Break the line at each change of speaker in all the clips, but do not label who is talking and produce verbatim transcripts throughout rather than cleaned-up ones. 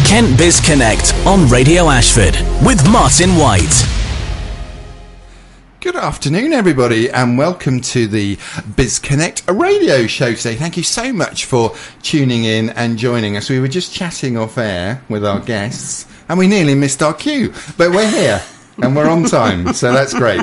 Kent Biz Connect on Radio Ashford with Martin White.
Good afternoon, everybody, and welcome to the Biz Connect radio show today. Thank you so much for tuning in and joining us. We were just chatting off air with our guests, and we nearly missed our cue, but we're here and we're on time, so that's great.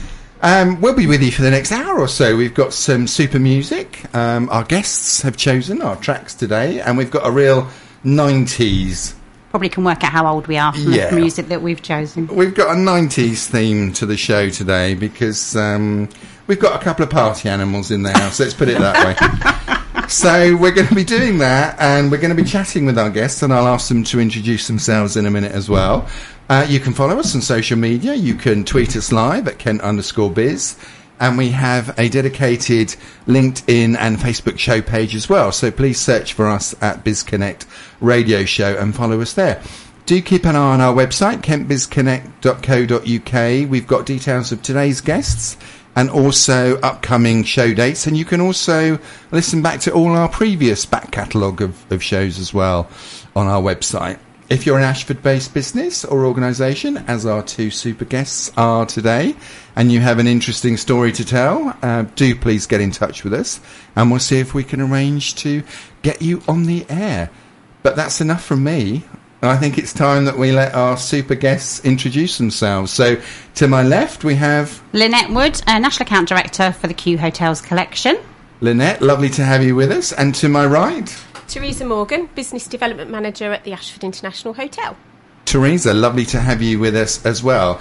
Um, we'll be with you for the next hour or so. We've got some super music. Um, our guests have chosen our tracks today, and we've got a real nineties.
Probably can work out how old we are from
Yeah.
the music that we've chosen.
We've got a nineties theme to the show today because um, we've got a couple of party animals in the house, let's put it that way. So we're going to be doing that, and we're going to be chatting with our guests, and I'll ask them to introduce themselves in a minute as well. Uh, you can follow us on social media. You can tweet us live at Kent underscore biz. And we have a dedicated LinkedIn and Facebook show page as well. So please search for us at BizConnect Radio Show and follow us there. Do keep an eye on our website, kent biz connect dot co dot uk. We've got details of today's guests and also upcoming show dates. And you can also listen back to all our previous back catalogue of, of shows as well on our website. If you're an Ashford-based business or organisation, as our two super guests are today, and you have an interesting story to tell, uh, do please get in touch with us, and we'll see if we can arrange to get you on the air. But that's enough from me. I think it's time that we let our super guests introduce themselves. So, to my left, we have
Lynette Wood, uh, National Account Director for the Q Hotels Collection.
Lynette, lovely to have you with us. And to my right,
Teresa Morgan, Business Development Manager at the Ashford International Hotel.
Teresa, lovely to have you with us as well.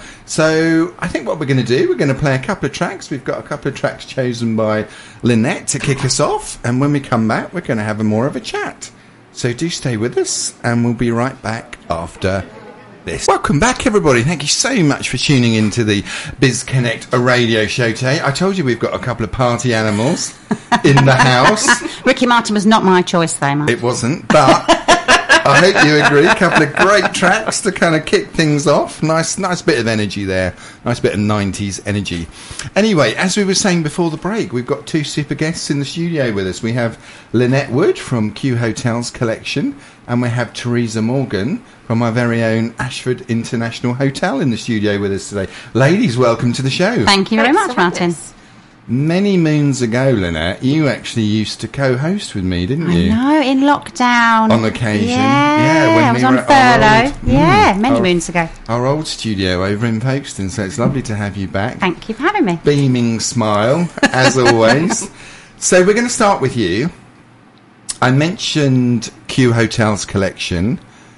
So I think what we're going to do, we're going to play a couple of tracks. We've got a couple of tracks chosen by Lynette to kick us off. And when we come back, we're going to have a more of a chat. So do stay with us, and we'll be right back after this. Welcome back, everybody. Thank you so much for tuning into the Biz Connect radio show today. I told you we've got a couple of party animals in the house.
Ricky Martin was not my choice, though, Mark.
It wasn't, but I hope you agree. A couple of great tracks to kind of kick things off. Nice, nice bit of energy there. Nice bit of nineties energy. Anyway, as we were saying before the break, we've got two super guests in the studio with us. We have Lynette Wood from Q Hotels Collection, and we have Teresa Morgan from our very own Ashford International Hotel in the studio with us today. Ladies, welcome to the show.
Thank you very much, Martin.
Many moons ago, Lynette, you actually used to co-host with me, didn't you?
I know, in lockdown.
On occasion.
Yeah,
yeah when
I was
we
on
were at our
furlough.
old-
yeah,
mm,
many
our-
moons ago.
Our old studio over in Folkestone, so it's lovely to have you back.
Thank you for having me.
Beaming smile, as always. So we're going to start with you. I mentioned Q Hotels Collection,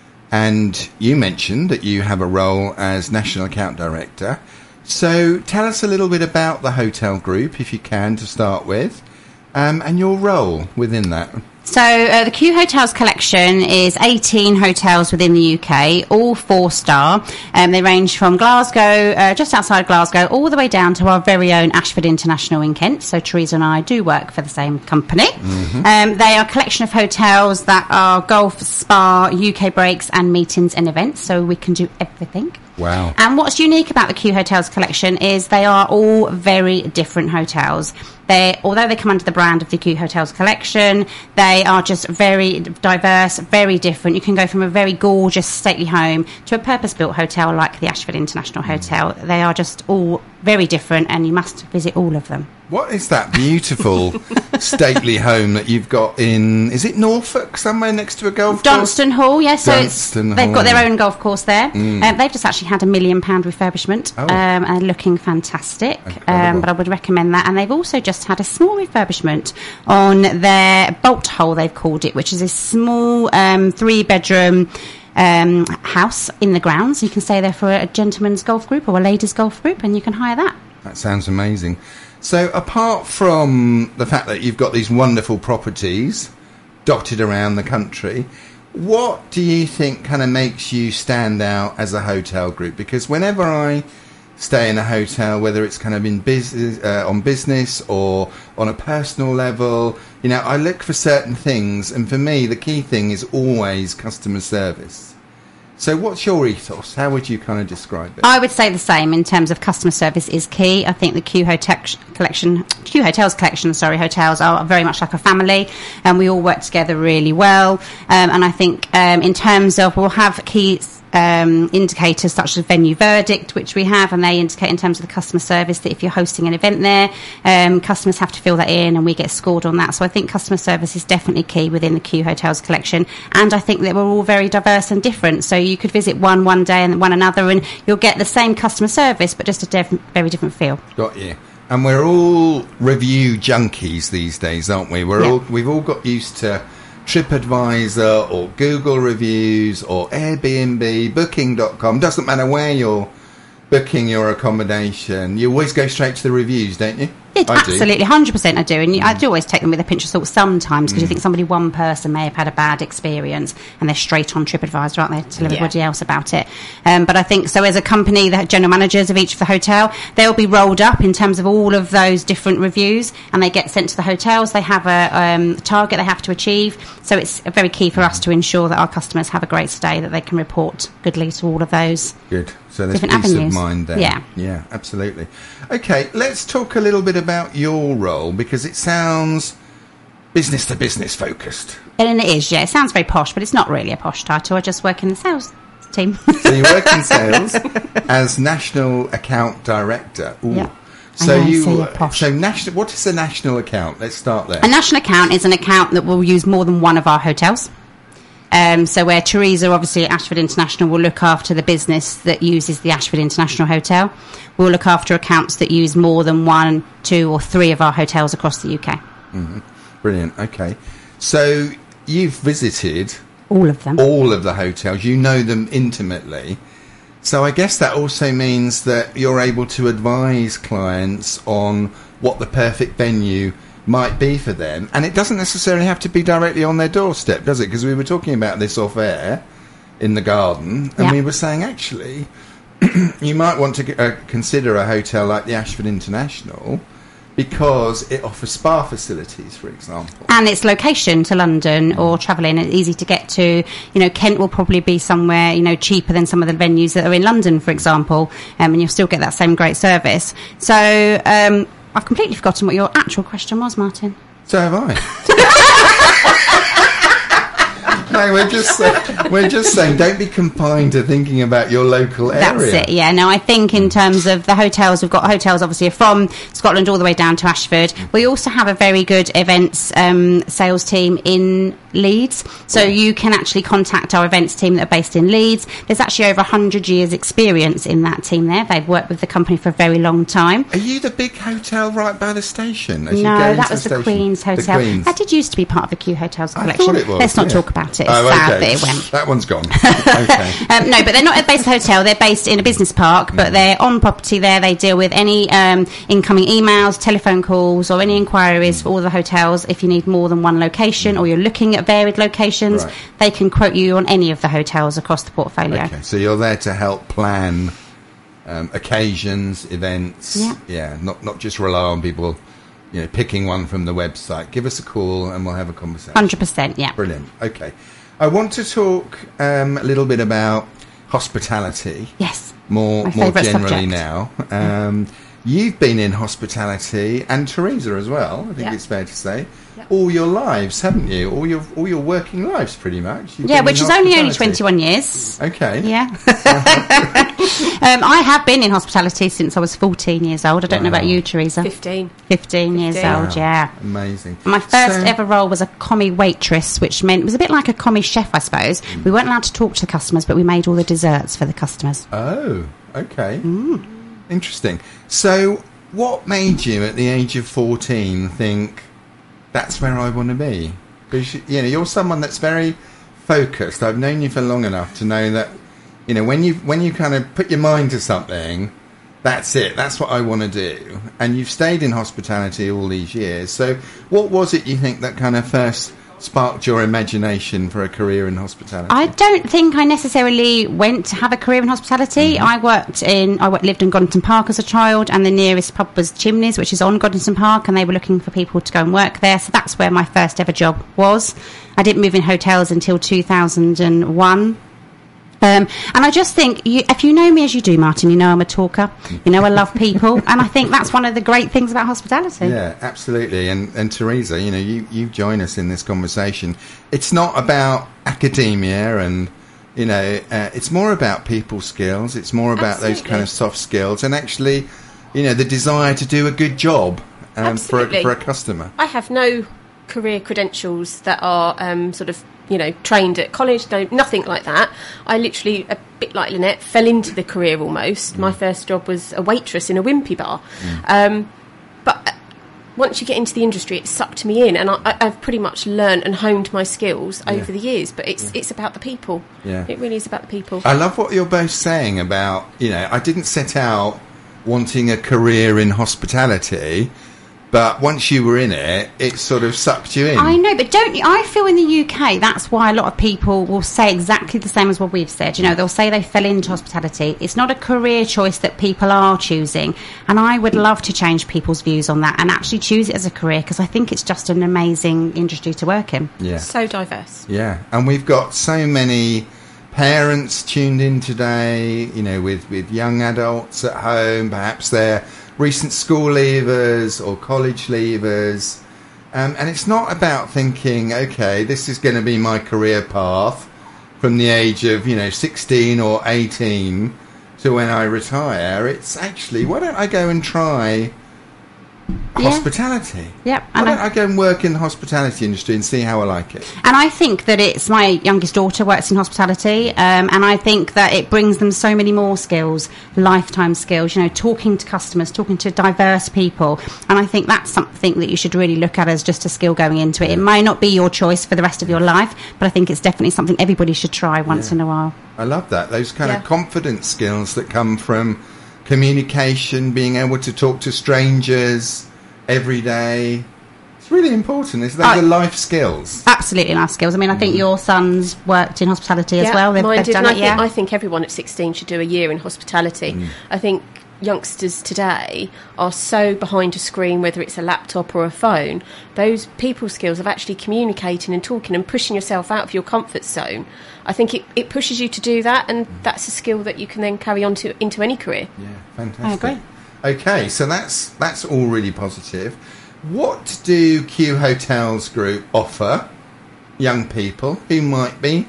and you mentioned that you have a role as National Account Director. So tell us a little bit about the hotel group, if you can, to start with, um, and your role within that.
So uh, the Q Hotels Collection is eighteen hotels within the U K, all four-star. Um, they range from Glasgow, uh, just outside Glasgow, all the way down to our very own Ashford International in Kent. So Teresa and I do work for the same company. Mm-hmm. Um, they are a collection of hotels that are golf, spa, U K breaks and meetings and events, so we can do everything.
Wow.
And what's unique about the Q Hotels Collection is they are all very different hotels. They, although they come under the brand of the Q Hotels Collection, they are just very diverse, very different. You can go from a very gorgeous, stately home to a purpose-built hotel like the Ashford International Hotel. They are just all very different, and you must visit all of them.
What is that beautiful, stately home that you've got in, is it Norfolk, somewhere next to a golf course?
Dunstan Hall, yes. Yeah, so it's,
Dunstan
they've
Hall.
got their own golf course there.
Mm.
Um, they've just actually had a million pound refurbishment
Oh.
um, and looking fantastic. Um, but I would recommend that. And they've also just had a small refurbishment on their bolt hole, they've called it, which is a small um, three-bedroom um, house in the grounds. You can stay there for a gentleman's golf group or a ladies' golf group, and you can hire that.
That sounds amazing. So apart from the fact that you've got these wonderful properties dotted around the country, what do you think kind of makes you stand out as a hotel group? Because whenever I stay in a hotel, whether it's kind of in business, uh, on business or on a personal level, you know, I look for certain things, and for me the key thing is always customer service. So what's your ethos? How would you kind of describe it?
I would say the same in terms of customer service is key. I think the Q Hotel collection, Q Hotels collection, sorry, hotels are very much like a family, and we all work together really well. Um, and I think um, in terms of, we'll have key um, indicators such as venue verdict, which we have, and they indicate in terms of the customer service that if you're hosting an event there, um, customers have to fill that in, and we get scored on that. So I think customer service is definitely key within the Q Hotels collection, and I think that we're all very diverse and different. So you could visit one one day and one another, and you'll get the same customer service, but just a diff- very different feel.
Got you. And we're all review junkies these days, aren't we? We're
Yeah.
all we've all got used to TripAdvisor or Google reviews or Airbnb, Booking dot com. Doesn't matter where you're booking your accommodation, you always go straight to the reviews, don't you?
It,
I do.
absolutely, one hundred percent I do. And I do always take them with a pinch of salt sometimes, because you think somebody, one person may have had a bad experience, and they're straight on TripAdvisor, aren't they, to tell everybody else about it. Um, but I think, so as a company, the general managers of each of the hotel, they'll be rolled up in terms of all of those different reviews, and they get sent to the hotels. They have a um, target they have to achieve. So it's very key for us to ensure that our customers have a great stay, that they can report goodly to all of those.
Good. So there's
different
peace
avenues.
of mind there.
Yeah.
Yeah, absolutely. Okay, let's talk a little bit about your role, because it sounds business to business focused.
And it is, yeah. It sounds very posh, but it's not really a posh title. I just work in the sales team.
So you work in sales as National Account Director. Ooh.
Yeah.
So
I know,
you
so you're posh.
so national. What is a national account? Let's start there.
A national account is an account that will use more than one of our hotels. Um, so where Teresa, obviously at Ashford International, will look after the business that uses the Ashford International Hotel. We'll look after accounts that use more than one, two or three of our hotels across the U K.
Mm-hmm. Brilliant. Okay. So you've visited
All of them.
all of the hotels. You know them intimately. So I guess that also means that you're able to advise clients on what the perfect venue might be for them. And it doesn't necessarily have to be directly on their doorstep, does it? Because we were talking about this off air in the garden, and
Yeah.
we were saying, actually, you might want to uh, consider a hotel like the Ashford International, because it offers spa facilities, for example.
And its location to London or travelling, it's easy to get to. You know, Kent will probably be somewhere, you know, cheaper than some of the venues that are in London, for example, um, and you'll still get that same great service. So um, I've completely forgotten what your actual question was, Martin.
So have I. No, we're just uh, we're just saying, don't be confined to thinking about your local area.
That's it, yeah. No, I think in terms of the hotels, we've got hotels obviously from Scotland all the way down to Ashford. We also have a very good events um, sales team in Leeds. So you can actually contact our events team that are based in Leeds. There's actually over one hundred years experience in that team there. They've worked with the company for a very long time.
Are you the big hotel right by the station? As you go
No,
into
that was the,
station?
Queen's
The
Hotel.
Queen's.
That did used to be part of the Q Hotels
I
collection.
thought it was.
Let's not
yeah.
talk about it. It's
Oh,
sad
okay.
that it went.
That one's gone. Okay.
Um, no, but they're not based at a hotel. They're based in a business park, but they're on property there. They deal with any um, incoming emails, telephone calls, or any inquiries for all the hotels. If you need more than one location or you're looking at varied locations,
Right.
they can quote you on any of the hotels across the portfolio.
Okay, so you're there to help plan um, occasions, events.
Yeah.
Yeah, not not just rely on people, you know, picking one from the website. Give us a call and we'll have a conversation.
one hundred percent, yeah.
Brilliant. Okay. I want to talk um, a little bit about hospitality.
Yes.
More,
My
more
favourite
generally
subject.
now. Um, you've been in hospitality, and Teresa as well, I think
Yeah.
it's fair to say,
Yeah.
all your lives, haven't you? All your all your working lives, pretty much. You've
Yeah,
been
which
in
is only only
hospitality.
twenty-one years.
Okay.
Yeah. um, I have been in hospitality since I was fourteen years old. I don't know about
Wow.
you, Teresa.
fifteen.
fifteen years
fifteen.
old, yeah.
Amazing.
My first
So-
ever role was a commie waitress, which meant it was a bit like a commie chef, I suppose. We weren't allowed to talk to the customers, but we made all the desserts for the customers.
Oh, okay.
Mm.
Interesting. So, what made you, at the age of fourteen, think that's where I want to be? Because you know, you're someone that's very focused. I've known you for long enough to know that, you know, when you when you kind of put your mind to something, that's it. That's what I want to do. And you've stayed in hospitality all these years. So, what was it you think that kind of first sparked your imagination for a career in hospitality?
I don't think I necessarily went to have a career in hospitality. I worked in, I worked, lived in Goddington Park as a child, and the nearest pub was Chimneys, which is on Goddington Park, and they were looking for people to go and work there. So that's where my first ever job was. I didn't move in hotels until two thousand one. Um, and I just think, you, if you know me as you do, Martin, you know I'm a talker. You know I love people. And I think that's one of the great things about hospitality.
Yeah, absolutely. And, and Teresa, you know, you, you join us in this conversation. It's not about academia and, you know, uh, it's more about people skills. It's more about
Absolutely.
those kind of soft skills and actually, you know, the desire to do a good job um, for, a,
Absolutely.
for a customer.
I have no career credentials that are um, sort of, you know, trained at college, no, nothing like that. I literally, a bit like Lynette, fell into the career almost. Mm. My first job was a waitress in a Wimpy bar. Mm. Um, but once you get into the industry, it sucked me in, and I, I've pretty much learned and honed my skills yeah. over the years. But it's yeah. it's about the people.
Yeah.
It really is about the people.
I love what you're both saying about, you know, I didn't set out wanting a career in hospitality, but once you were in it, it sort of sucked you in.
I know, but don't you? I feel in the U K, that's why a lot of people will say exactly the same as what we've said. You know, they'll say they fell into hospitality. It's not a career choice that people are choosing. And I would love to change people's views on that and actually choose it as a career, because I think it's just an amazing industry to work in.
Yeah.
So diverse.
Yeah. And we've got so many parents tuned in today, you know, with, with young adults at home. Perhaps they're recent school leavers or college leavers, um, and it's not about thinking, okay, this is going to be my career path from the age of, you know, sixteen or eighteen to when I retire. It's actually, why don't I go and try
Yeah.
hospitality?
Yep.
Why
And
don't
I,
I go and work in the hospitality industry and see how I like it?
and I think that it's, my youngest daughter works in hospitality, um, and I think that it brings them so many more skills, lifetime skills, you know, talking to customers, talking to diverse people. And I think that's something that you should really look at as just a skill going into it. It may not be your choice for the rest of your life, but I think it's definitely something everybody should try once
Yeah.
in a while.
I love that. Those kind
Yeah.
of confidence skills that come from communication, being able to talk to strangers every day. It's really important. It's those
I-
are life skills.
Absolutely life skills. I mean, I think your sons worked in hospitality as
Yeah,
well. They've,
mine
they've
did,
done
and
it,
I think,
yeah.
I think everyone at sixteen should do a year in hospitality.
Mm.
I think youngsters today are so behind a screen, whether it's a laptop or a phone. Those people skills of actually communicating and talking and pushing yourself out of your comfort zone, I think it, it pushes you to do that, and that's a skill that you can then carry on to into any career.
Yeah, fantastic.
I agree.
Okay, so that's that's all really positive. What do Q Hotels Group offer young people who might be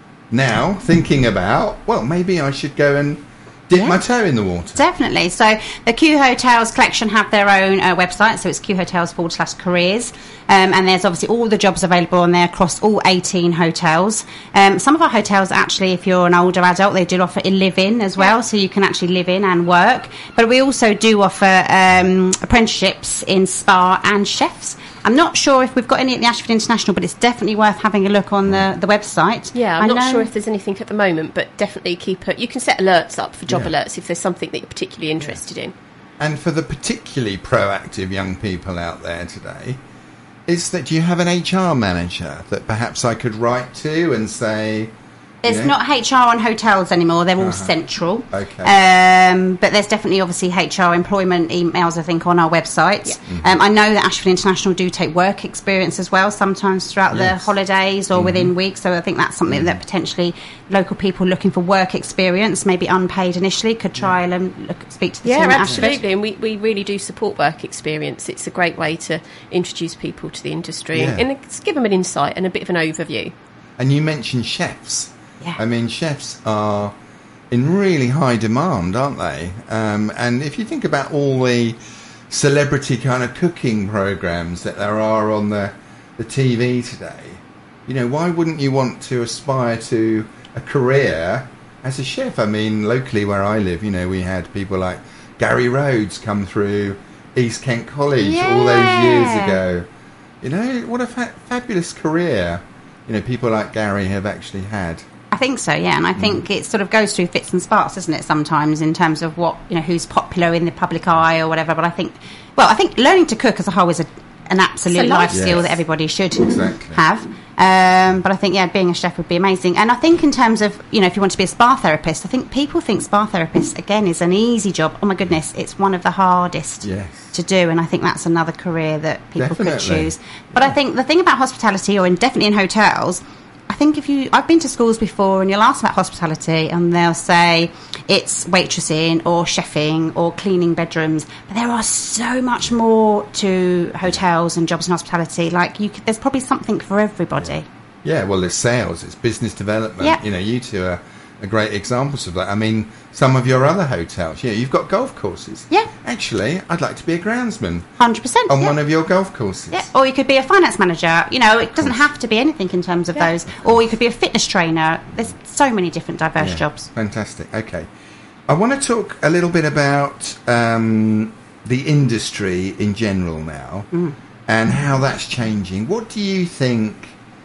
now thinking about, well, maybe I should go and dip
Yeah.
my toe in the water?
Definitely. So the Q Hotels collection have their own uh, website, so it's Q Hotels forward slash careers. Um, and there's obviously all the jobs available on there across all eighteen hotels. Um, some of our hotels, actually, if you're an older adult, they do offer a live-in as well, so you can actually live in and work. But we also do offer um, apprenticeships in spa and chefs. I'm not sure if we've got any at the Ashford International, but it's definitely worth having a look on the, the website.
Yeah, I'm
I
not
know-
sure if there's anything at the moment, but definitely keep it. You can set alerts up for job
Yeah.
alerts if there's something that you're particularly interested in.
And for the particularly proactive young people out there today, is that do you have an H R manager that perhaps I could write to and say,
It's
Yeah.
not H R on hotels anymore. They're all
Uh-huh.
central.
Okay.
Um, but there's definitely obviously H R employment emails, I think, on our website.
Yeah.
Um, I know that Ashford International do take work experience as well, sometimes throughout the
Yes.
holidays or within weeks. So I think that's something that potentially local people looking for work experience, maybe unpaid initially, could trial and look, speak to the
Yeah,
team at Ashford.
absolutely. And we, we really do support work experience. It's a great way to introduce people to the industry
Yeah.
and it's give them an insight and a bit of an overview.
And you mentioned chefs.
Yeah.
I mean, chefs are in really high demand, aren't they? Um, and if you think about all the celebrity kind of cooking programs that there are on the, the T V today, you know, why wouldn't you want to aspire to a career as a chef? I mean, locally where I live, you know, we had people like Gary Rhodes come through East Kent College all those years
Yeah.
ago. You know, what a fa- fabulous career, you know, people like Gary have actually had.
I think so, yeah, and I think it sort of goes through fits and starts, doesn't it, sometimes, in terms of what, you know, who's popular in the public eye or whatever. But I think, well, I think learning to cook as a whole is a, an absolute
It's a
life
life
skill
Yes.
that everybody should
Exactly.
have. Um, but I think, yeah, being a chef would be amazing. And I think in terms of, you know, if you want to be a spa therapist, I think people think spa therapist, again, is an easy job. Oh, my goodness, it's one of the hardest
Yes.
to do, and I think that's another career that people could
Definitely.
choose. But I think the thing about hospitality, or in, definitely in hotels, I think if you, I've been to schools before and you'll ask about hospitality and they'll say it's waitressing or chefing or cleaning bedrooms, but there are so much more to hotels and jobs in hospitality. Like you could, there's probably something for everybody.
Yeah, well, there's sales, it's business development.
Yeah.
You know, you two are, are great examples of that. I mean, some of your other hotels, yeah, you've got golf courses.
Yeah.
Actually, I'd like to be a groundsman
one hundred percent.
on
yeah.
one of your golf courses.
Yeah, or you could be a finance manager. You know, it doesn't have to be anything in terms of
Yeah.
those. Or you could be a fitness trainer. There's so many different diverse
Yeah,
jobs.
Fantastic. Okay. I want to talk a little bit about um, the industry in general now
Mm.
and how that's changing. What do you think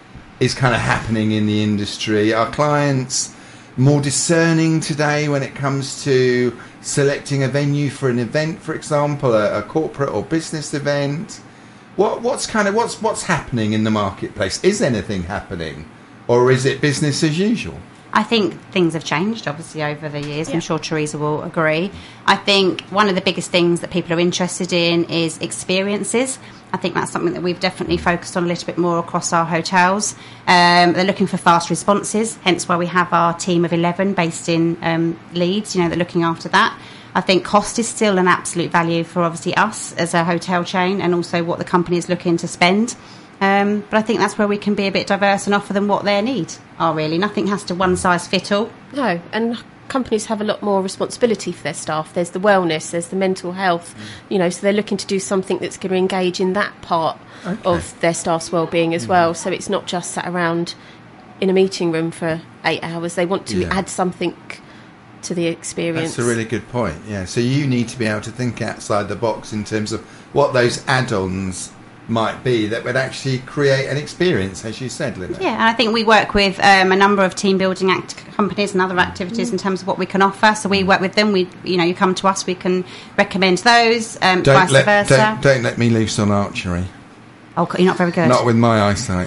is kind of happening in the industry? Are clients more discerning today when it comes to selecting a venue for an event, for example, a, a corporate or business event? What, what's kind of what's what's happening in the marketplace? Is anything happening, or is it business as usual?
I think things have changed, obviously, over the years.
Yeah.
I'm sure Teresa will agree. I think one of the biggest things that people are interested in is experiences. I think that's something that we've definitely focused on a little bit more across our hotels. Um, they're looking for fast responses, hence why we have our team of eleven based in um, Leeds, you know, they're looking after that. I think cost is still an absolute value for, obviously, us as a hotel chain and also what the company is looking to spend. Um, but I think that's where we can be a bit diverse and offer them what their needs are, really. Nothing has to one size fit all.
No, and companies have a lot more responsibility for their staff. There's the wellness, there's the mental health, you know, so they're looking to do something that's going to engage in that part
Okay.
of their staff's well-being as well. So it's not just sat around in a meeting room for eight hours. They want to
Yeah.
add something to the experience.
That's a really good point. Yeah, so you need to be able to think outside the box in terms of what those add-ons might be that would actually create an experience, as you said, Linda.
Yeah, and I think we work with um, a number of team building act- companies and other activities in terms of what we can offer. So we work with them. We, you know, you come to us, we can recommend those. Um,
Don't
vice
let
versa.
don't, don't let me loose on archery.
Oh, you're not very good.
Not with my eyesight.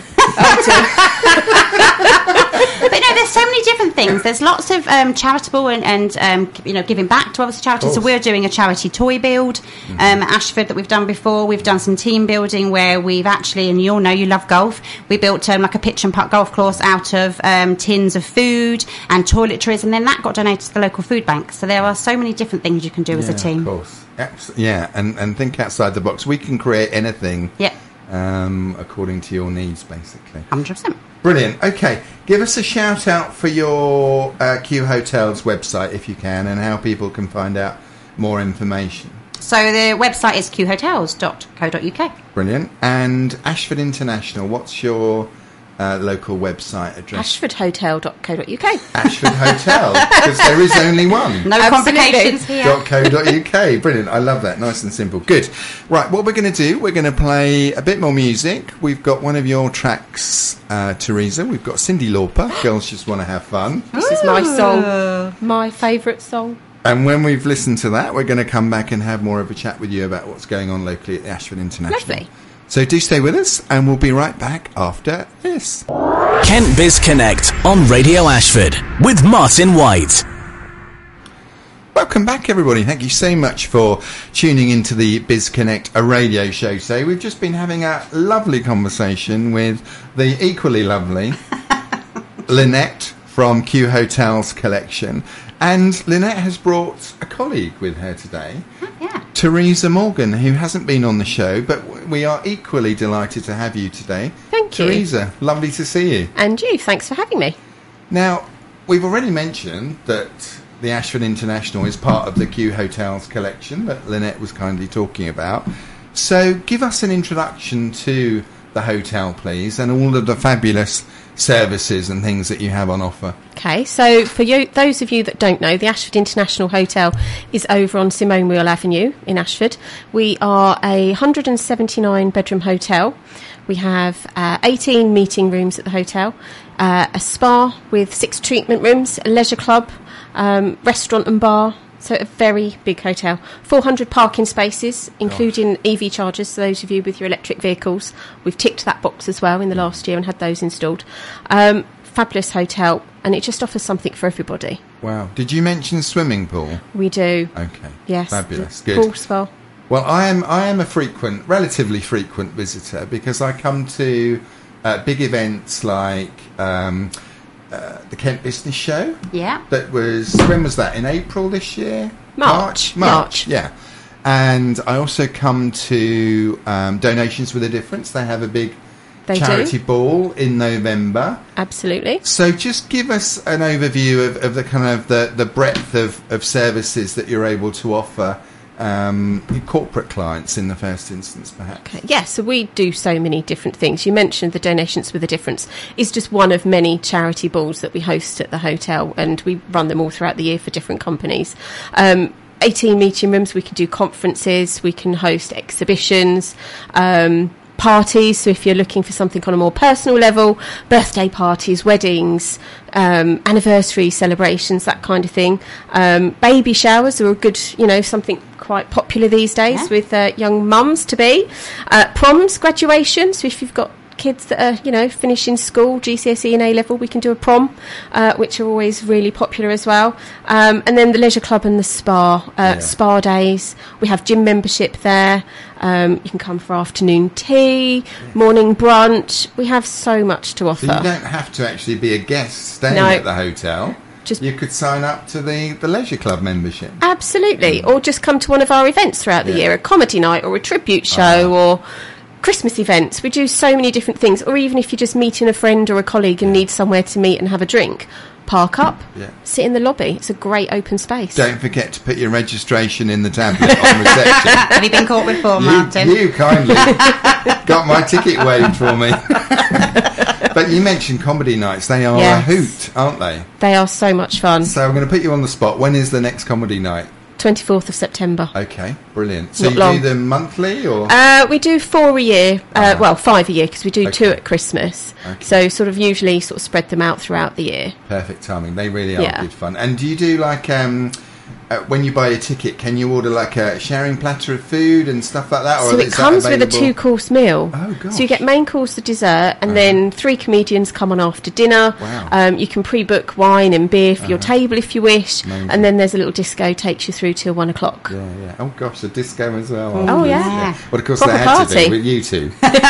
But no, there's so many different things. There's lots of um, charitable and, and um, you know, giving back to obviously charities. So
course.
we're doing a charity toy build um, at Ashford that we've done before. We've done some team building where we've actually, and you all know you love golf, we built um, like a pitch and putt golf course out of um, tins of food and toiletries, and then that got donated to the local food bank. So there are so many different things you can do as a
Yeah,
team.
of course. Abs- yeah, and, and think outside the box. We can create anything
Yep,
um, according to your needs, basically.
one hundred percent.
Brilliant. Okay, give us a shout out for your uh, Q Hotels website, if you can, and how people can find out more information.
So the website is q hotels dot co dot u k.
Brilliant. And Ashford International, what's your uh, local website address?
ashford hotel dot co dot u k.
Ashford Hotel, because there is only one.
No
Absolutely.
complications here.
dot co dot u k. Brilliant. I love that. Nice and simple. Good. Right, what we're going to do, we're going to play a bit more music. We've got one of your tracks, uh, Teresa. We've got Cyndi Lauper, Girls Just Want to Have Fun.
This is my song, my favourite song.
And when we've listened to that, we're going to come back and have more of a chat with you about what's going on locally at the Ashford International.
Lovely.
So do stay with us, and we'll be right back after this.
Kent Biz Connect on Radio Ashford with Martin White.
Welcome back, everybody. Thank you so much for tuning into the Biz Connect, a radio show today. We've just been having a lovely conversation with the equally lovely Lynette from Q Hotels Collection. And Lynette has brought a colleague with her today,
Yeah.
Teresa Morgan, who hasn't been on the show, but w- we are equally delighted to have you today.
Thank you.
Teresa, lovely to see you.
And you, thanks for having me.
Now, we've already mentioned that the Ashford International is part of the Q Hotels Collection that Lynette was kindly talking about. So give us an introduction to the hotel, please, and all of the fabulous services and things that you have on offer.
Okay, so for you, those of you that don't know, the Ashford International Hotel is over on Simone Wheel Avenue in Ashford. We are a one hundred seventy-nine bedroom hotel. We have uh, eighteen meeting rooms at the hotel, uh, a spa with six treatment rooms, a leisure club, um, restaurant and bar. So a very big hotel. four hundred parking spaces, including E V chargers, so those of you with your electric vehicles. We've ticked that box as well in the last year and had those installed. Um, fabulous hotel, and it just offers something for everybody.
Wow. Did you mention swimming pool?
We do.
Okay.
Yes.
Fabulous.
the
Good.
Pool spa.
Well, I am I am a frequent, relatively frequent visitor because I come to uh, big events like um, uh, the Kent Business Show.
Yeah.
That was, when was that? In April this year?
March.
March, March. Yeah. And I also come to um, Donations with a Difference. They have a big
They
charity
do.
ball in November.
Absolutely.
So just give us an overview of, of the kind of the, the breadth of, of services that you're able to offer um, your corporate clients in the first instance, perhaps.
Okay. Yeah, so we do so many different things. You mentioned the Donations with a Difference is just one of many charity balls that we host at the hotel, and we run them all throughout the year for different companies. Um, eighteen meeting rooms, we can do conferences, we can host exhibitions, um, parties. So if you're looking for something on a more personal level, birthday parties, weddings, um, anniversary celebrations, that kind of thing. Um, baby showers are a good, you know, something quite popular these days
Yeah.
with uh, young mums to be. Uh, proms, graduations. So if you've got kids that are, you know, finishing school, G C S E and A level, we can do a prom, uh, which are always really popular as well. Um, and then the leisure club and the spa, uh,
Yeah.
spa days. We have gym membership there. Um, you can come for afternoon tea, morning brunch. We have so much to offer.
So you don't have to actually be a guest staying
No.
at the hotel.
Just-
you could sign up to the, the leisure club membership.
Absolutely. Or just come to one of our events throughout the
Yeah.
year, a comedy night or a tribute show or Christmas events. We do so many different things. Or even if you're just meeting a friend or a colleague and need somewhere to meet and have a drink, park up,
Yeah.
sit in the lobby. It's a great open space.
Don't forget to put your registration in the tablet on reception.
Have you been caught before,
You,
Martin?
you kindly got my ticket waived for me. But you mentioned comedy nights. They are
Yes.
a hoot, aren't they?
They are so much fun.
So I'm going to put you on the spot. When is the next comedy night?
twenty-fourth of September.
Okay, brilliant. So
Not
you
long.
do them monthly or?
Uh, we do four a year, uh,
Ah.
well, five a year, because we do two
Okay.
at Christmas.
Okay.
So sort of usually sort of spread them out throughout the year.
Perfect timing. They really are
Yeah.
good fun. And do you do like um, uh, when you buy a ticket? Can you order like a sharing platter of food and stuff like that? Or
So it
is that
comes with a
available?
two-course meal.
Oh,
So you
gosh.
get main course, the dessert, and then three comedians come on after dinner.
Wow. Uh-huh.
Um, you can pre-book wine and beer for your table if you wish,
Amazing.
and then there's a little disco takes you through till one o'clock.
Yeah, yeah. Oh gosh, the disco as well.
Oh, yeah.
Yeah.
Well, of course
Proper
they had to
party.
do with you two.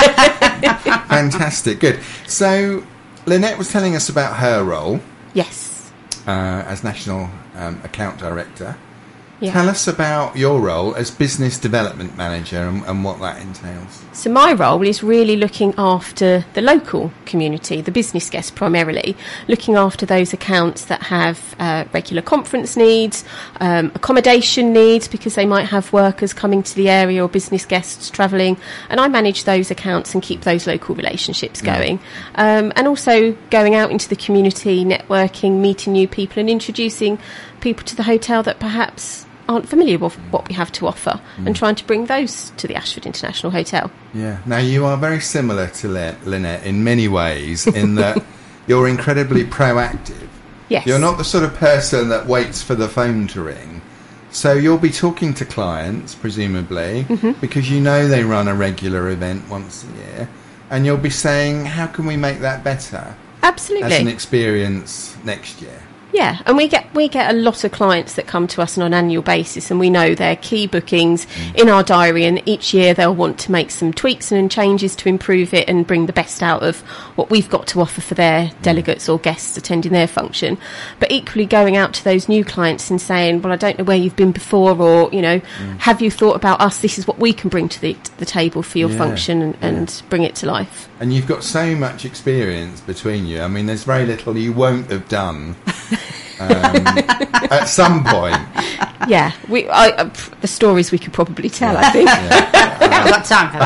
Fantastic, good. So Lynette was telling us about her role
Yes.
uh, as National um, Account Director.
Yeah.
Tell us about your role as Business Development Manager and, and what that entails.
So my role is really looking after the local community, the business guests primarily, looking after those accounts that have uh, regular conference needs, um, accommodation needs, because they might have workers coming to the area or business guests travelling, and I manage those accounts and keep those local relationships going. Um, and also going out into the community, networking, meeting new people and introducing people to the hotel that perhaps aren't familiar with what we have to offer, and trying to bring those to the Ashford International Hotel.
Yeah. Now, you are very similar to Lyn- Lynette in many ways in that you're incredibly proactive.
Yes.
You're not the sort of person that waits for the phone to ring. So you'll be talking to clients, presumably,
Mm-hmm.
because you know they run a regular event once a year, and you'll be saying, how can we make that better
Absolutely.
as an experience next year?
Yeah, and we get we get a lot of clients that come to us on an annual basis, and we know their key bookings in our diary, and each year they'll want to make some tweaks and changes to improve it and bring the best out of what we've got to offer for their delegates or guests attending their function. But equally going out to those new clients and saying, well, I don't know where you've been before, or, you know, have you thought about us? This is what we can bring to the, to the table for your
Yeah,
function, and, and bring it to life.
And you've got so much experience between you. I mean, there's very little you won't have done um, at some point.
Yeah, we I, uh, pff, the stories we could probably tell, I think.
We haven't got time for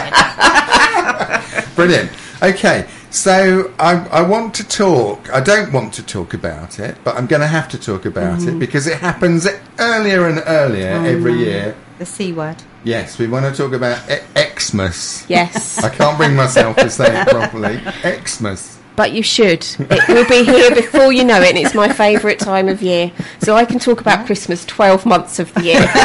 that, Martin.
Brilliant. Okay, so I, I want to talk. I don't want to talk about it, but I'm going to have to talk about it because it happens earlier and earlier every year.
The C word.
Yes, we want to talk about e- Xmas.
Yes.
I can't bring myself to say it properly. Xmas.
But you should. It will be here before you know it, and it's my favourite time of year. So I can talk about Christmas twelve months of the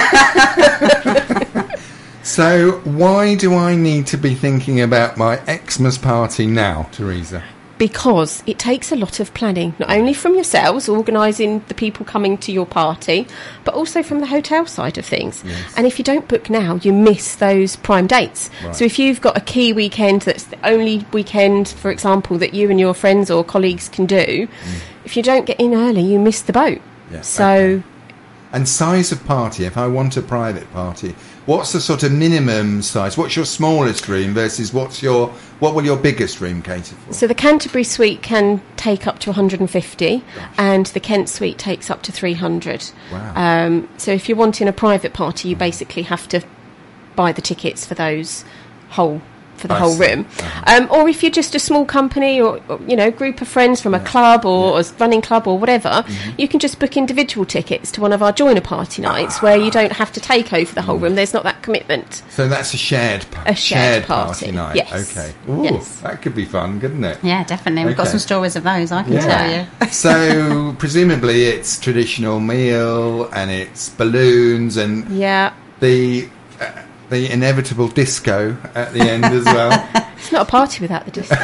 year.
So why do I need to be thinking about my Xmas party now, Teresa?
because it takes a lot of planning, not only from yourselves, organising the people coming to your party, but also from the hotel side of things.
Yes.
And if you don't book now, you miss those prime dates.
Right.
So if you've got a key weekend that's the only weekend, for example, that you and your friends or colleagues can do, mm. if you don't get in early, you miss the boat.
Yeah,
so...
Okay. And size of party, if I want a private party, what's the sort of minimum size? What's your smallest room versus what's your what will your biggest room cater for?
So the Canterbury suite can take up to one hundred fifty, Gosh. and the Kent suite takes up to three hundred.
Wow.
Um, so if you're wanting a private party, you basically have to buy the tickets for those whole for the
I
whole
see.
room.
Uh-huh.
Um, or if you're just a small company or, or you know, group of friends from
yeah.
a club or,
yeah.
or running club or whatever, mm-hmm. you can just book individual tickets to one of our joiner party nights ah. where you don't have to take over the whole mm. room. There's not that commitment.
So that's a shared, pa-
a shared,
shared party.
party
night.
Yes.
Okay. Ooh,
yes.
That could be fun, couldn't it?
Yeah, definitely. We've
okay.
got some stories of those, I can
yeah.
tell you.
So presumably it's traditional meal and it's balloons and
yeah.
the uh, the inevitable disco at the end as well.
It's not a party without the disco.
um,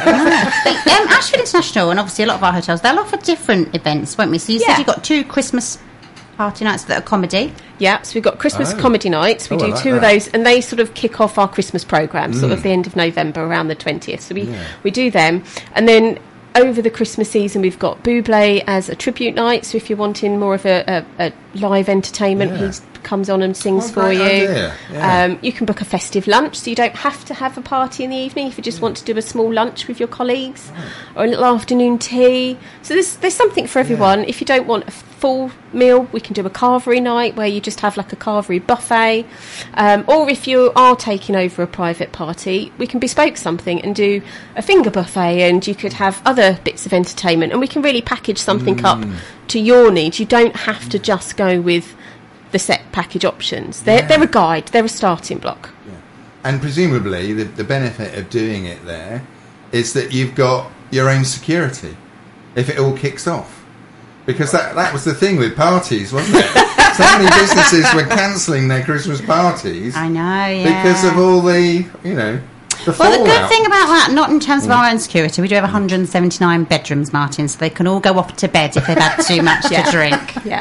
Ashford International, and obviously a lot of our hotels, they'll offer different events, won't we? So you
yeah.
said you've got two Christmas party nights that are comedy.
Yeah, so we've got Christmas
oh.
comedy nights. We
oh,
do
like
two
that.
of those, and they sort of kick off our Christmas programme,
mm.
sort of the end of November, around the twentieth. So we,
yeah.
we do them. And then over the Christmas season, we've got Bublé as a tribute night. So if you're wanting more of a, a, a live entertainment,
yeah.
he comes on and sings
what a
for
great
you.
idea. Yeah.
Um, you can book a festive lunch, so you don't have to have a party in the evening if you just yeah. want to do a small lunch with your colleagues
right.
or a little afternoon tea. So there's there's something for everyone. Yeah. If you don't want a full meal, we can do a carvery night where you just have like a carvery buffet. Um, or if you are taking over a private party, we can bespoke something and do a finger buffet, and you could have other bits of entertainment, and we can really package something
mm.
up to your needs. You don't have to just go with the set package options. They're,
yeah.
they're a guide, they're a starting block.
Yeah. And presumably the, the benefit of doing it there is that you've got your own security if it all kicks off. Because that, that was the thing with parties, wasn't it? So many businesses were cancelling their Christmas parties.
I know, yeah.
Because of all the, you know, the
Well, the good
fallout.
thing about that, not in terms of
Mm.
our own security, we do have one hundred seventy-nine bedrooms, Martin, so they can all go off to bed if they've had too much
Yeah.
to drink.
Yeah.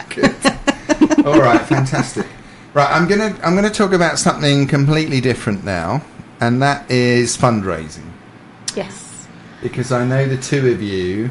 All right, fantastic. Right, I'm gonna I'm gonna talk about something completely different now, and that is fundraising.
Yes.
Because I know the two of you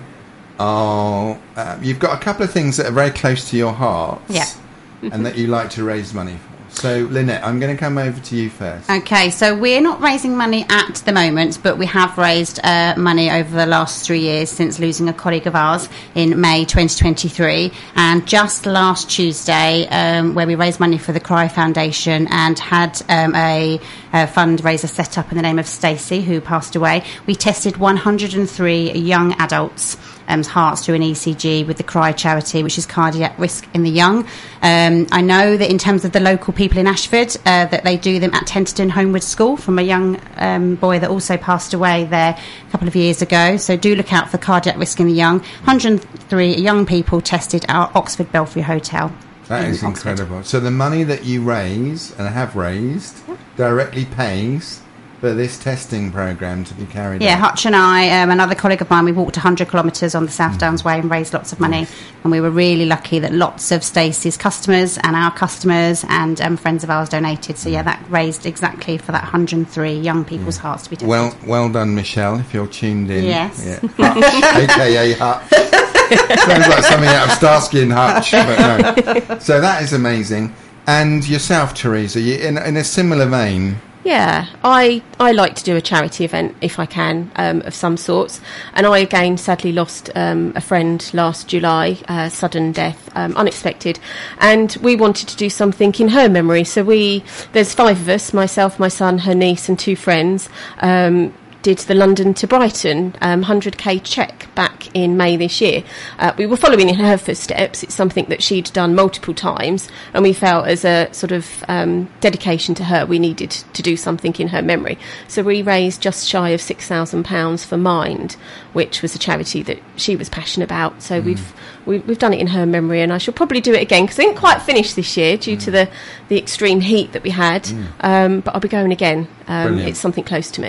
are uh, you've got a couple of things that are very close to your hearts,
Yeah.
and that you like to raise money for. So, Lynette, I'm going to come over to you first.
Okay, so we're not raising money at the moment, but we have raised uh, money over the last three years since losing a colleague of ours in May twenty twenty-three. And just last Tuesday, um, where we raised money for the Cry Foundation and had um, a, a fundraiser set up in the name of Stacey, who passed away, we tested one hundred three young adults' Um, hearts through an E C G with the Cry charity, which is cardiac risk in the young. Um, I know that in terms of the local people in Ashford, uh, that they do them at Tenterden Homewood School from a young um, boy that also passed away there a couple of years ago. So do look out for cardiac risk in the young. one hundred three young people tested at our Oxford Belfry Hotel.
That is
Oxford.
incredible. So the money that you raise and have raised directly pays for this testing programme to be carried
Yeah,
out.
Hutch and I, um, another colleague of mine, we walked one hundred kilometres on the South Downs Way and raised lots of money.
Nice.
And we were really lucky that lots of Stacey's customers and our customers and um, friends of ours donated. So, yeah, that raised exactly for that one hundred three young people's hearts to be tested.
Well, well done, Michelle, if you're tuned in.
Yes.
Yeah. Hutch, a k a. Hutch. Sounds like something out of Starsky and Hutch, but no. So that is amazing. And yourself, Teresa, you in, in a similar vein.
Yeah, I, I like to do a charity event if I can, um, of some sorts. And I again sadly lost um, a friend last July, uh, sudden death, um, unexpected. And we wanted to do something in her memory. So we, there's five of us, myself, my son, her niece and two friends, um, did the London to Brighton um, one hundred k check back in May this year. Uh, we were following in her footsteps. It's something that she'd done multiple times, and we felt as a sort of um, dedication to her, we needed to do something in her memory. So we raised just shy of six thousand pounds for Mind, which was a charity that she was passionate about. So mm. we've we, we've done it in her memory, and I shall probably do it again because I didn't quite finish this year due mm. to the, the extreme heat that we had. Mm. Um, but I'll be going again. Um, it's something close to me.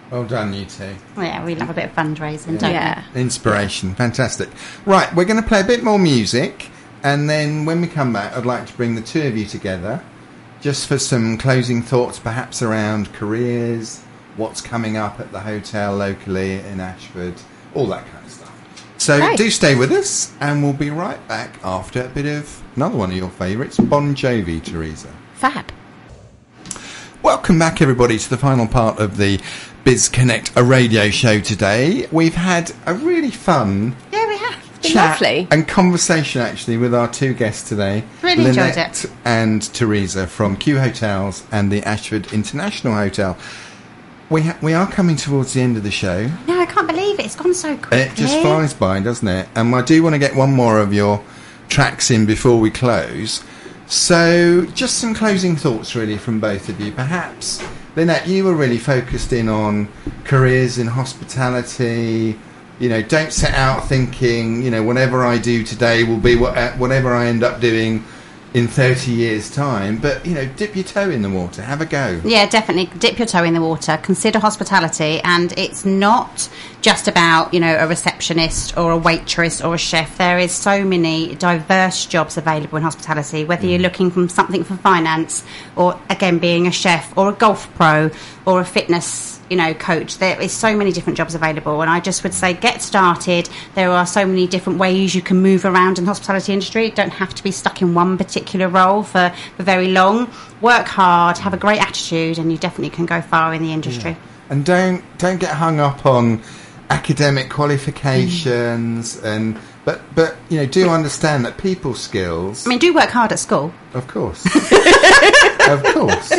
Well done, you two.
Yeah, we love a bit of fundraising, don't
Yeah.
Inspiration. Fantastic. Right, we're going to play a bit more music, and then when we come back, I'd like to bring the two of you together just for some closing thoughts, perhaps around careers, what's coming up at the hotel locally in Ashford, all that kind of stuff. So
Okay.
do stay with us, and we'll be right back after a bit of another one of your favourites, Bon Jovi, Teresa.
Fab.
Welcome back, everybody, to the final part of the Biz Connect, a radio show today. We've had a really fun
Yeah, we have.
Been
chat
lovely.
and conversation, actually, with our two guests today.
Really enjoyed
Lynette
it.
and Teresa from Q Hotels and the Ashford International Hotel. We ha- we are coming towards the end of the show.
No, I can't believe it. It's gone so quickly.
It just flies by, doesn't it? And I do want to get one more of your tracks in before we close. So, just some closing thoughts, really, from both of you. Perhaps, Lynette, you were really focused in on careers in hospitality. You know, don't set out thinking, you know, whatever I do today will be what, whatever I end up doing in thirty years' time. But, you know, dip your toe in the water, have a go.
Yeah, definitely dip your toe in the water. Consider hospitality, and it's not just about, you know, a receptionist or a waitress or a chef. There is so many diverse jobs available in hospitality, whether you're looking from something for finance or, again, being a chef or a golf pro or a fitness, you know, coach. There is so many different jobs available, and I just would say get started. There are so many different ways you can move around in the hospitality industry. You don't have to be stuck in one particular role for, for very long. Work hard, have a great attitude, and you definitely can go far in the industry.
And don't don't get hung up on academic qualifications and but but you know, do understand that people skills,
I mean, do work hard at school.
of course. Of course.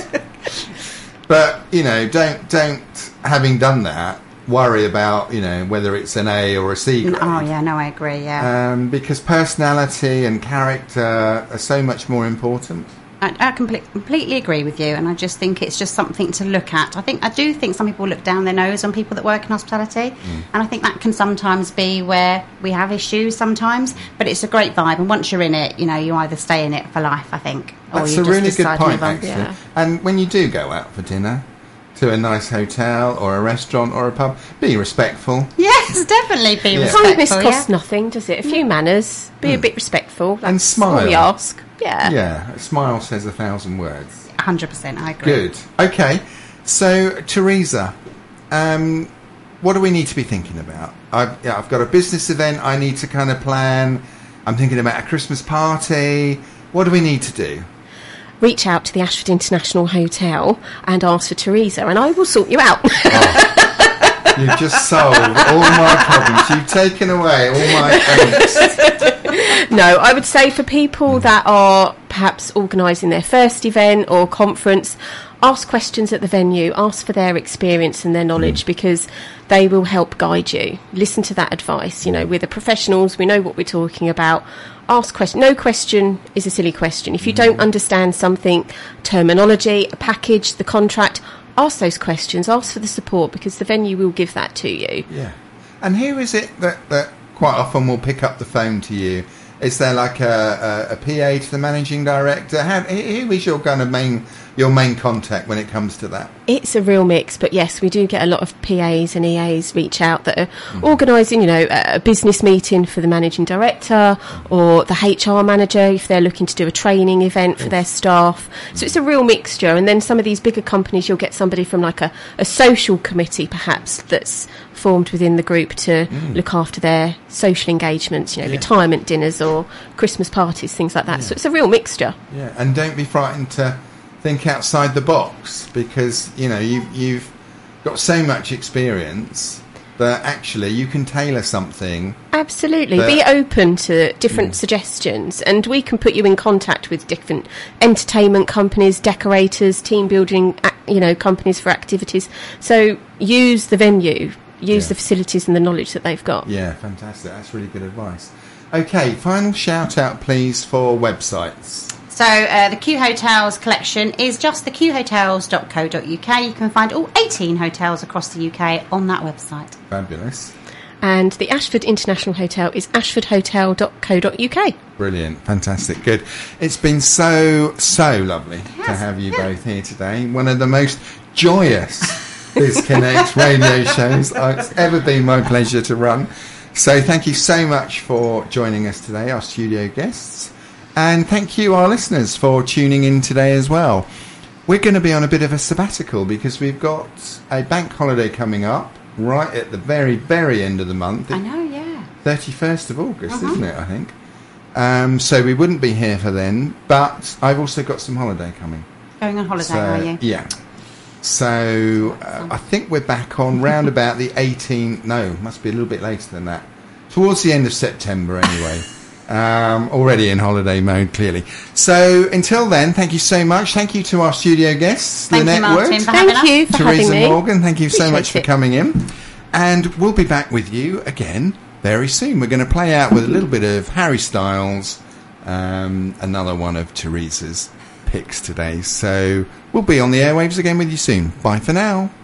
But, you know, don't don't having done that, worry about, you know, whether it's an A or a C grade.
Oh, yeah, no, I agree, yeah.
Um, because personality and character are so much more important.
I, I complete, completely agree with you, and I just think it's just something to look at. I think I do think some people look down their nose on people that work in hospitality,
Mm.
and I think that can sometimes be where we have issues sometimes. But it's a great vibe, and once you're in it, you know, you either stay in it for life, I think, or
That's
you
a
just
really good
decide to
point,
move on.
actually.
Yeah.
And when you do go out for dinner, to a nice hotel or a restaurant or a pub, be respectful.
Yes, definitely be
Yeah.
respectful.
Kindness
yeah?
costs nothing, does it? A few manners. Be a bit respectful. That's
And smile.
all we ask. Yeah.
Yeah, a smile says a thousand words.
one hundred percent, I agree.
Good. Okay. So, Teresa, um, what do we need to be thinking about? I've, yeah, I've got a business event I need to kind of plan. I'm thinking about a Christmas party. What do we need to do?
Reach out to the Ashford International Hotel and ask for Teresa, and I will sort you out.
You've just solved all my problems. You've taken away all my angst.
No, I would say for people that are perhaps organising their first event or conference, ask questions at the venue, ask for their experience and their knowledge, because they will help guide you. Listen to that advice. You know, we're the professionals, we know what we're talking about. Ask questions. No question is a silly question. If you don't understand something, terminology, a package, the contract, ask those questions, ask for the support, because the venue will give that to you.
Yeah. And who is it that, that quite often will pick up the phone to you? Is there like a, a, a P A to the managing director? How, who is your kind of main your main contact when it comes to that?
It's a real mix, but yes, we do get a lot of P As and E As reach out that are organising, you know, a a business meeting for the managing director or the H R manager if they're looking to do a training event for their staff. So it's a real mixture. And then some of these bigger companies, you'll get somebody from like a, a social committee perhaps that's formed within the group to look after their social engagements, you know,
Yeah.
retirement dinners or Christmas parties, things like that. So it's a real mixture.
Yeah. And don't be frightened to think outside the box, because you know you you've got so much experience that actually you can tailor something.
Absolutely.
But-
Be open to different suggestions, and we can put you in contact with different entertainment companies, decorators, team building, ac- you know, companies for activities. So use the venue, use
Yeah.
the facilities and the knowledge that they've got.
Yeah, fantastic. That's really good advice. Okay, final shout out please for websites.
So uh, the Q Hotels collection is just the q hotels dot co dot u k. You can find all eighteen hotels across the U K on that website.
Fabulous.
And the Ashford International Hotel is ashford hotel dot co dot u k.
Brilliant. Fantastic. Good. It's been so, so lovely to
has,
have you
yeah.
both here today. One of the most joyous BizConnect radio shows. It's ever been my pleasure to run. So thank you so much for joining us today, our studio guests. And thank you, our listeners, for tuning in today as well. We're going to be on a bit of a sabbatical because we've got a bank holiday coming up right at the very, very end of the month.
I know, yeah.
thirty-first of August,
Uh-huh.
isn't it, I think? Um, so we wouldn't be here for then, but I've also got some holiday coming.
Going on holiday,
So,
are you?
yeah. So uh, I think we're back on round about the eighteenth. No, must be a little bit later than that. Towards the end of September, anyway. Um, already in holiday mode, clearly. So until then, thank you so much. Thank you to our studio guests,
Thank
the
you,
network.
Martin, for having
Thank
us.
you for
Teresa
having me.
Morgan, thank you so
Appreciate
much for
it.
coming in. And we'll be back with you again very soon. We're going to play out with a little bit of Harry Styles, um, another one of Teresa's picks today. So we'll be on the airwaves again with you soon. Bye for now.